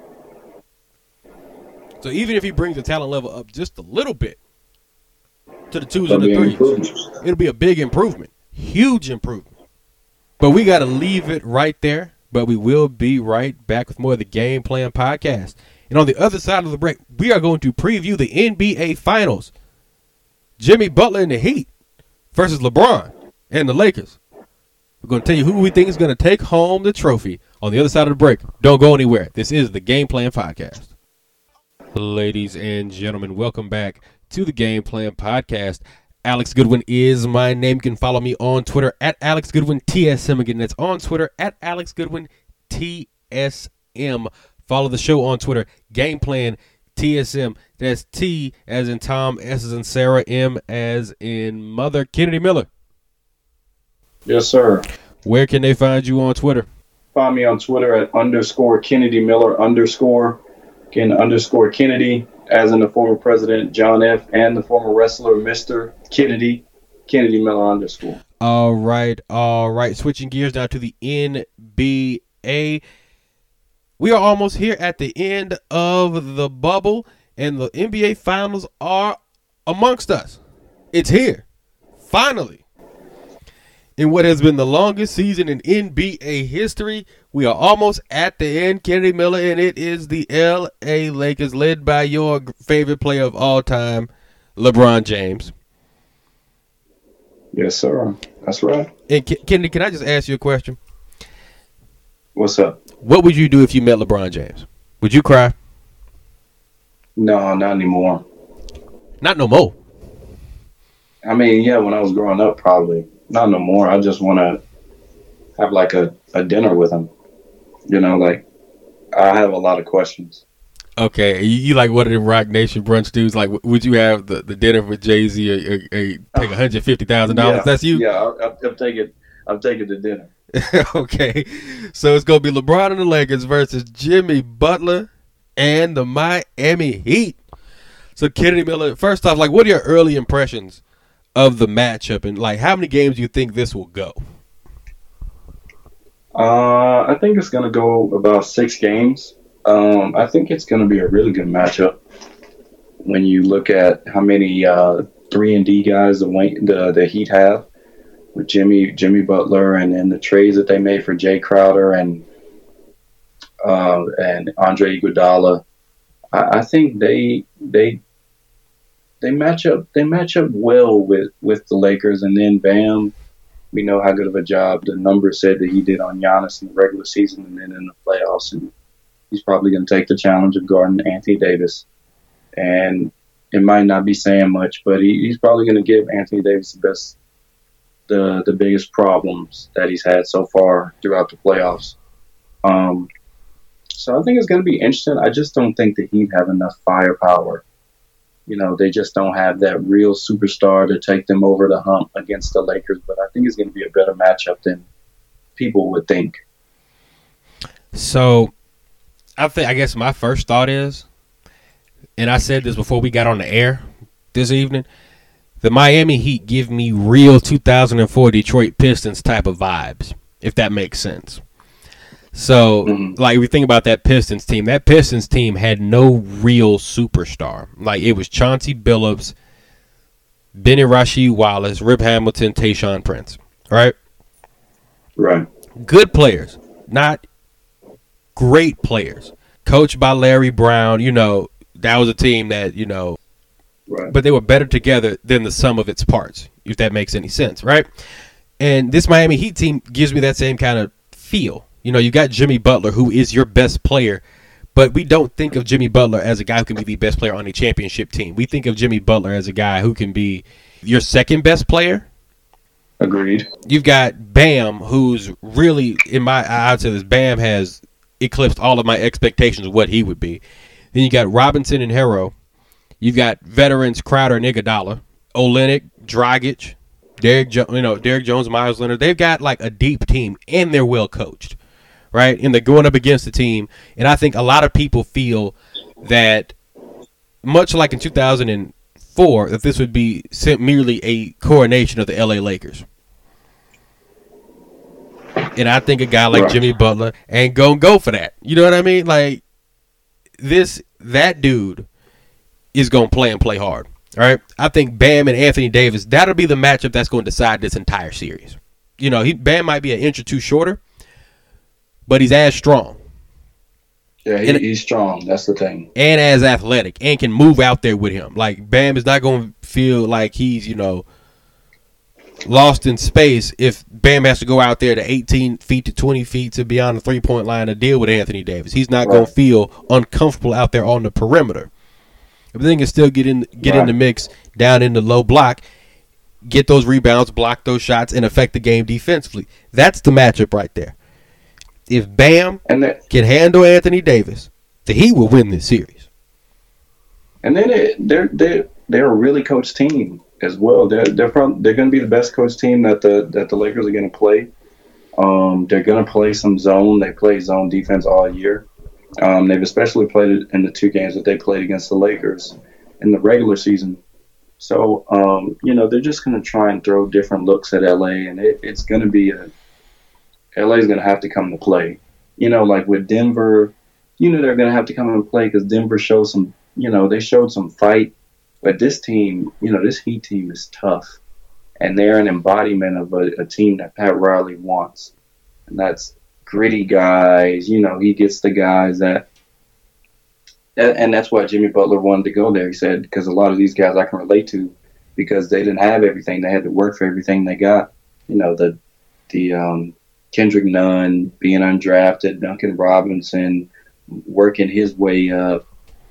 So even if he brings the talent level up just a little bit to the 2s and the 3s, it'll be a big improvement. Huge improvement. But we got to leave it right there. But we will be right back with more of the Game Plan Podcast. And on the other side of the break, we are going to preview the NBA Finals. Jimmy Butler and the Heat versus LeBron and the Lakers. We're going to tell you who we think is going to take home the trophy on the other side of the break. Don't go anywhere. This is the Game Plan Podcast. Ladies and gentlemen, welcome back to the Game Plan Podcast. Alex Goodwin is my name. You can follow me on Twitter at Alex Goodwin TSM. Again, that's on Twitter at Alex Goodwin TSM. Follow the show on Twitter, Game Plan TSM. That's T as in Tom, S as in Sarah, M as in Mother. Kennedy Miller. Yes, sir. Where can they find you on Twitter? Find me on Twitter at _Kennedy Miller _ Again, _Kennedy, as in the former president, John F., and the former wrestler, Mr. Kennedy Miller _ All right. Switching gears now to the NBA. We are almost here at the end of the bubble, and the NBA Finals are amongst us. It's here, finally. In what has been the longest season in NBA history, we are almost at the end, Kennedy Miller, and it is the LA Lakers led by your favorite player of all time, LeBron James. Yes, sir. That's right. And Kennedy, can I just ask you a question? What's up? What would you do if you met LeBron James? Would you cry? No, not anymore. Not no more. I mean, yeah, when I was growing up, probably. Not no more. I just want to have like a dinner with him. You know, like, I have a lot of questions. Okay, you like one of them Rock Nation brunch dudes? Like, would you have the dinner with Jay-Z or take $150,000? Yeah, That's you? yeah, I'll take it to dinner. Okay, so it's gonna be LeBron and the Lakers versus Jimmy Butler and the Miami Heat. So Kennedy Miller, first off, like, what are your early impressions of the matchup, and like, how many games do you think this will go? I think it's going to go about 6 games. I think it's going to be a really good matchup when you look at how many 3-and-D guys the Heat have with Jimmy Butler, and then the trades that they made for Jay Crowder and Andre Iguodala. I think they match up well with the Lakers, and then Bam. We know how good of a job the numbers said that he did on Giannis in the regular season and then in the playoffs, and he's probably going to take the challenge of guarding Anthony Davis. And it might not be saying much, but he's probably going to give Anthony Davis the biggest problems that he's had so far throughout the playoffs. So I think it's going to be interesting. I just don't think that he'd have enough firepower. You know, they just don't have that real superstar to take them over the hump against the Lakers. But I think it's going to be a better matchup than people would think. So I guess my first thought is, and I said this before we got on the air this evening, the Miami Heat give me real 2004 Detroit Pistons type of vibes, if that makes sense. So, like, we think about that Pistons team had no real superstar. Like, it was Chauncey Billups, Benny Rasheed Wallace, Rip Hamilton, Tayshaun Prince, right? Right. Good players, not great players. Coached by Larry Brown, you know, that was a team that, you know, right. But they were better together than the sum of its parts, if that makes any sense, right? And this Miami Heat team gives me that same kind of feel. You know, you got Jimmy Butler, who is your best player, but we don't think of Jimmy Butler as a guy who can be the best player on a championship team. We think of Jimmy Butler as a guy who can be your second best player. Agreed. You've got Bam, who's really, in my eye, I'd say this, Bam has eclipsed all of my expectations of what he would be. Then you got Robinson and Harrow. You've got veterans Crowder and Iguodala, Olynyk, Dragic, Derek Jones, Myles Leonard. They've got like a deep team, and they're well coached, right? And they're going up against the team. And I think a lot of people feel that, much like in 2004, that this would be merely a coronation of the LA Lakers. And I think a guy like Jimmy Butler ain't gonna go for that. You know what I mean? Like, that dude is gonna play hard. All right, I think Bam and Anthony Davis, that'll be the matchup that's going to decide this entire series. You know, Bam might be an inch or two shorter, but he's as strong. Yeah, he's strong. That's the thing. And as athletic, and can move out there with him. Like, Bam is not going to feel like he's, you know, lost in space if Bam has to go out there to 18 feet to 20 feet to beyond the three-point line to deal with Anthony Davis. He's not going to feel uncomfortable out there on the perimeter. If they can still get in the mix down in the low block, get those rebounds, block those shots, and affect the game defensively. That's the matchup right there. If Bam can handle Anthony Davis, the Heat will win this series. And then they're a really coached team as well. They're going to be the best coached team that the Lakers are going to play. They're going to play some zone. They play zone defense all year. They've especially played it in the 2 games that they played against the Lakers in the regular season. So, you know, they're just going to try and throw different looks at LA, and it's going to be LA is going to have to come to play. You know, like with Denver, you know, they're going to have to come and play because Denver showed some, you know, they showed some fight. But this team, you know, this Heat team is tough, and they're an embodiment of a team that Pat Riley wants, and that's gritty guys. You know, he gets the guys that, and that's why Jimmy Butler wanted to go there. He said, because a lot of these guys I can relate to because they didn't have everything. They had to work for everything they got. You know, the Kendrick Nunn being undrafted, Duncan Robinson working his way up.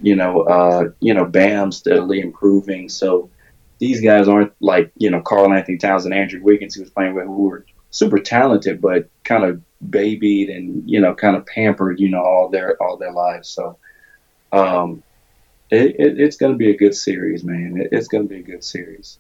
Bam steadily improving. So these guys aren't like, Karl Anthony Towns and Andrew Wiggins, who was playing with, who were super talented, but kind of babied and, kind of pampered, all their lives. So it's going to be a good series, man. It's going to be a good series.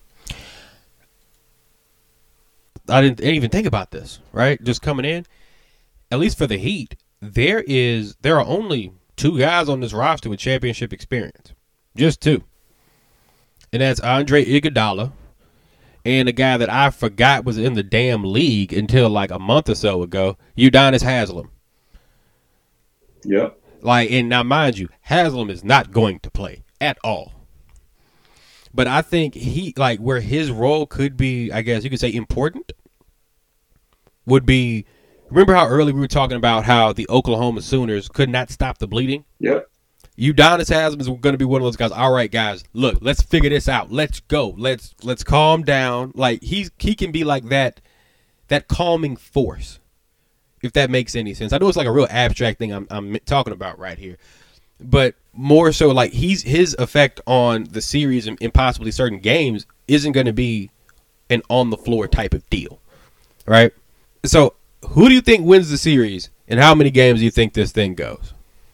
I didn't even think about this, right? Just coming in, at least for the Heat, there are only 2 guys on this roster with championship experience. Just 2. And that's Andre Iguodala and a guy that I forgot was in the damn league until like a month or so ago, Udonis Haslem. Yep. And now mind you, Haslem is not going to play at all. But I think where his role could be, I guess you could say important, would be, remember how early we were talking about how the Oklahoma Sooners could not stop the bleeding? Yep. Udonis Haslem is going to be one of those guys. All right, guys, look, let's figure this out. Let's go. Let's calm down. Like he can be like that calming force, if that makes any sense. I know it's like a real abstract thing I'm talking about right here, but more so like his effect on the series and possibly certain games isn't going to be an on the floor type of deal, right? So who do you think wins the series, and how many games do you think this thing goes?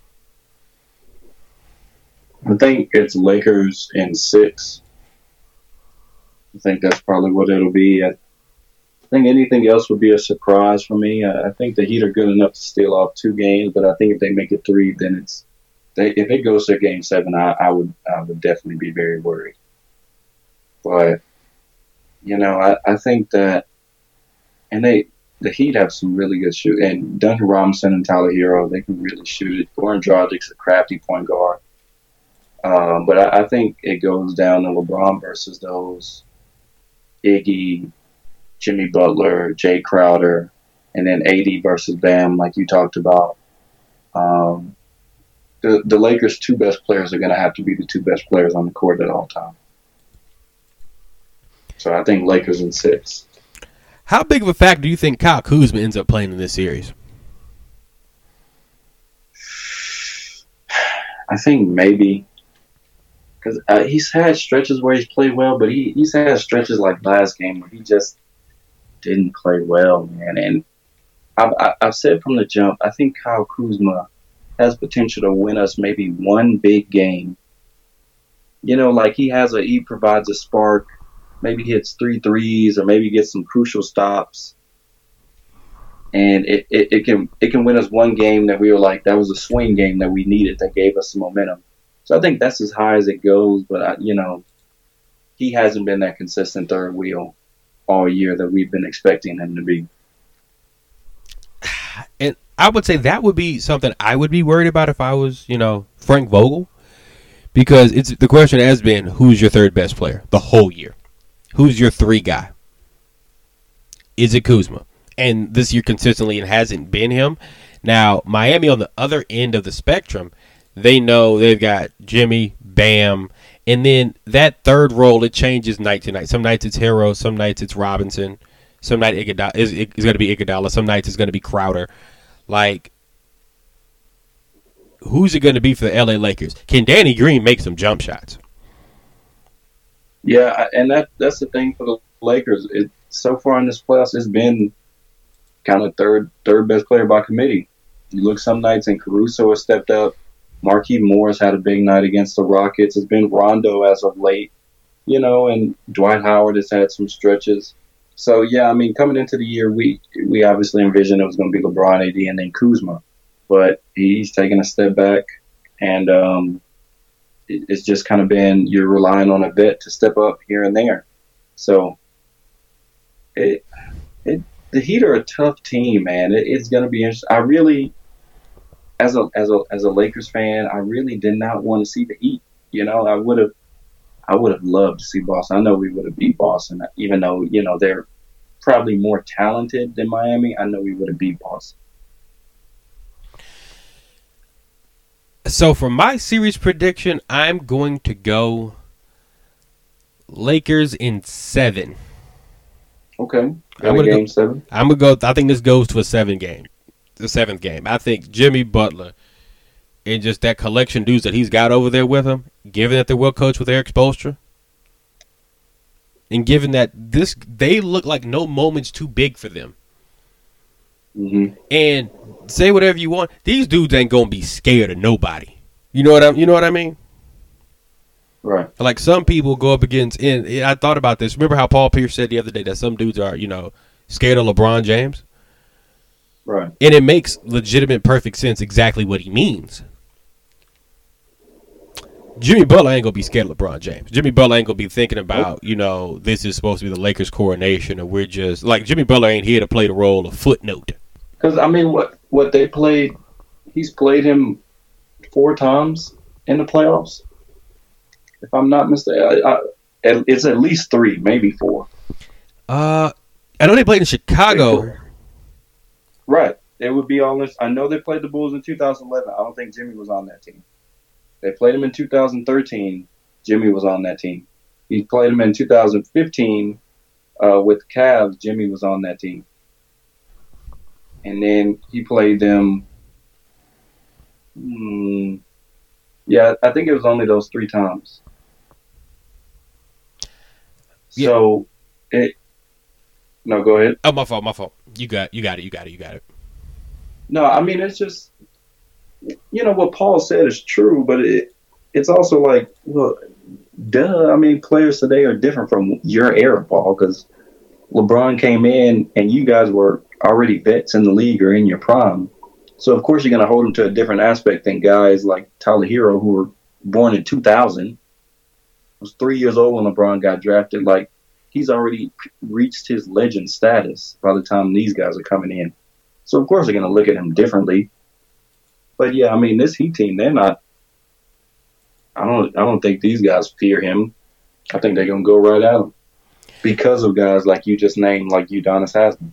I think it's Lakers in 6. I think that's probably what it'll be. I think anything else would be a surprise for me. I think the Heat are good enough to steal off 2 games, but I think if they make it 3, then if it goes to Game 7, I would definitely be very worried. But I think that, and the Heat have some really good shoot, and Duncan Robinson and Tyler Hero, they can really shoot it. Goran Dragic's a crafty point guard. But I think it goes down to LeBron versus those Iggy, Jimmy Butler, Jay Crowder, and then AD versus Bam, like you talked about. The Lakers' 2 best players are going to have to be the 2 best players on the court at all times. So I think Lakers in 6. How big of a factor do you think Kyle Kuzma ends up playing in this series? I think maybe. Because he's had stretches where he's played well, but he's had stretches like last game where he just didn't play well, man. And I've said from the jump, I think Kyle Kuzma has potential to win us maybe one big game. He provides a spark, maybe hits 3 threes, or maybe gets some crucial stops. And it can win us one game that we were like, that was a swing game that we needed, that gave us some momentum. So I think that's as high as it goes, but he hasn't been that consistent third wheel all year that we've been expecting him to be. And I would say that would be something I would be worried about if I was, Frank Vogel, because the question has been, who's your 3rd best player the whole year? Who's your 3 guy? Is it Kuzma? And this year consistently it hasn't been him. Now, Miami on the other end of the spectrum, they know they've got Jimmy, Bam, and then that 3rd role, it changes night to night. Some nights it's Hero, some nights it's Robinson, some night it's going to be Iguodala, some nights it's going to be Crowder. Like, who's it going to be for the LA Lakers? Can Danny Green make some jump shots? Yeah, and that's the thing for the Lakers. So far in this playoffs, it's been kind of third best player by committee. You look some nights, and Caruso has stepped up. Markieff Morris had a big night against the Rockets. It's been Rondo as of late, and Dwight Howard has had some stretches. So, yeah, I mean, coming into the year, we obviously envisioned it was going to be LeBron, AD, and then Kuzma. But he's taken a step back, and it's just kind of been, you're relying on a vet to step up here and there. So, the Heat are a tough team, man. It's going to be interesting. I really... As a Lakers fan, I really did not want to see the Heat. I would have loved to see Boston. I know we would have beat Boston, even though they're probably more talented than Miami. I know we would have beat Boston. So for my series prediction, I'm going to go Lakers in 7. Okay. Game 7. I'm gonna go. I think this goes to a 7 game. The 7th game. I think Jimmy Butler and just that collection dudes that he's got over there with him, given that they're well coached with Eric Spoelstra, and given that they look like no moment's too big for them. Mm-hmm. And say whatever you want, these dudes ain't gonna be scared of nobody. You know what I mean? Right. Like some people go up against, and I thought about this. Remember how Paul Pierce said the other day that some dudes are, scared of LeBron James? Right. And it makes legitimate, perfect sense exactly what he means. Jimmy Butler ain't gonna be scared of LeBron James. Jimmy Butler ain't gonna be thinking about, this is supposed to be the Lakers' coronation, or we're just like Jimmy Butler ain't here to play the role of footnote. Because I mean, what they played, he's played him 4 times in the playoffs. If I'm not mistaken, it's at least 3, maybe 4. I know they played in Chicago. Right. It would be all this. I know they played the Bulls in 2011. I don't think Jimmy was on that team. They played him in 2013. Jimmy was on that team. He played him in 2015 with the Cavs. Jimmy was on that team. And then he played them. Yeah, I think it was only those 3 times. Yeah. So, no, go ahead. Oh, my fault. You got it. No, I mean, it's just, what Paul said is true, but it's also like, well, duh. I mean, players today are different from your era, Paul, because LeBron came in and you guys were already vets in the league or in your prime. So, of course, you're going to hold him to a different aspect than guys like Tyler Hero, who were born in 2000. Was 3 years old when LeBron got drafted. Like, he's already reached his legend status by the time these guys are coming in. So, of course, they're going to look at him differently. But, yeah, I mean, this Heat team, they're not – I don't think these guys fear him. I think they're going to go right at him because of guys like you just named, like Udonis Haslem.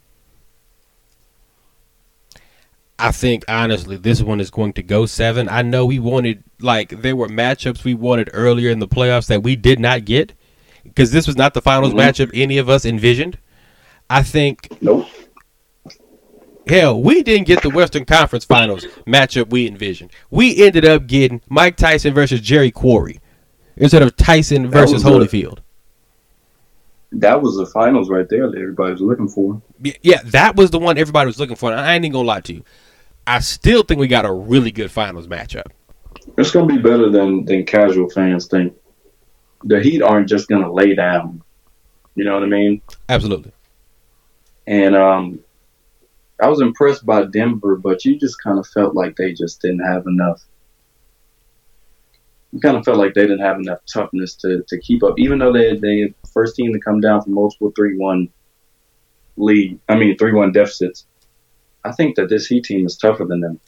I think, honestly, this one is going to go 7. I know we wanted, there were matchups we wanted earlier in the playoffs that we did not get because this was not the finals matchup any of us envisioned. I think, nope. Hell, we didn't get the Western Conference Finals matchup we envisioned. We ended up getting Mike Tyson versus Jerry Quarry instead of Tyson versus Holyfield. That was the finals right there that everybody was looking for. Yeah, that was the one everybody was looking for. And I ain't even going to lie to you. I still think we got a really good finals matchup. It's going to be better than casual fans think. The Heat aren't just going to lay down. You know what I mean? Absolutely. And I was impressed by Denver, but you just kind of felt like they just didn't have enough. You kind of felt like they didn't have enough toughness to keep up, even though they first team to come down from multiple 3-1 deficits. I think that this Heat team is tougher than them.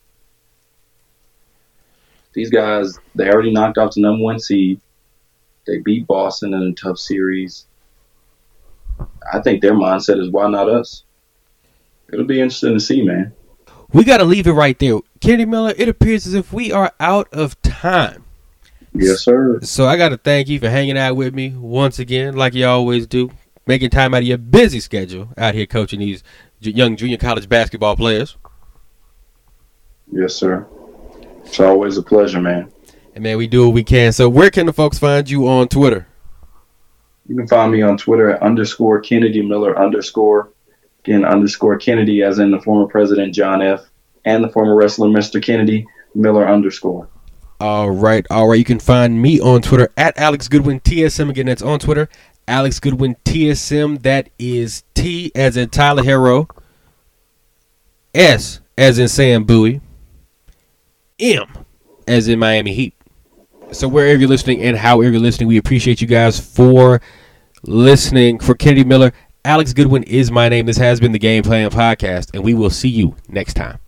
These guys, they already knocked off the number 1 seed. They beat Boston in a tough series. I think their mindset is, why not us? It'll be interesting to see, man. We got to leave it right there. Kennedy Miller, it appears as if we are out of time. Yes, sir. So I got to thank you for hanging out with me once again, like you always do. Making time out of your busy schedule out here coaching these young junior college basketball players. Yes, sir. It's always a pleasure, man. And, man, we do what we can. So where can the folks find you on Twitter? You can find me on Twitter at _Kennedy Miller _ Again, _ Kennedy, as in the former president John F. and the former wrestler Mr. Kennedy, Miller _ All right. You can find me on Twitter at Alex Goodwin TSM. Again, that's on Twitter. Alex Goodwin TSM. That is T as in Tyler Hero, S as in Sam Bowie, M as in Miami Heat. So wherever you're listening and however you're listening, we appreciate you guys for listening. For Kennedy Miller, Alex Goodwin is my name. This has been the Game Plan Podcast, and we will see you next time.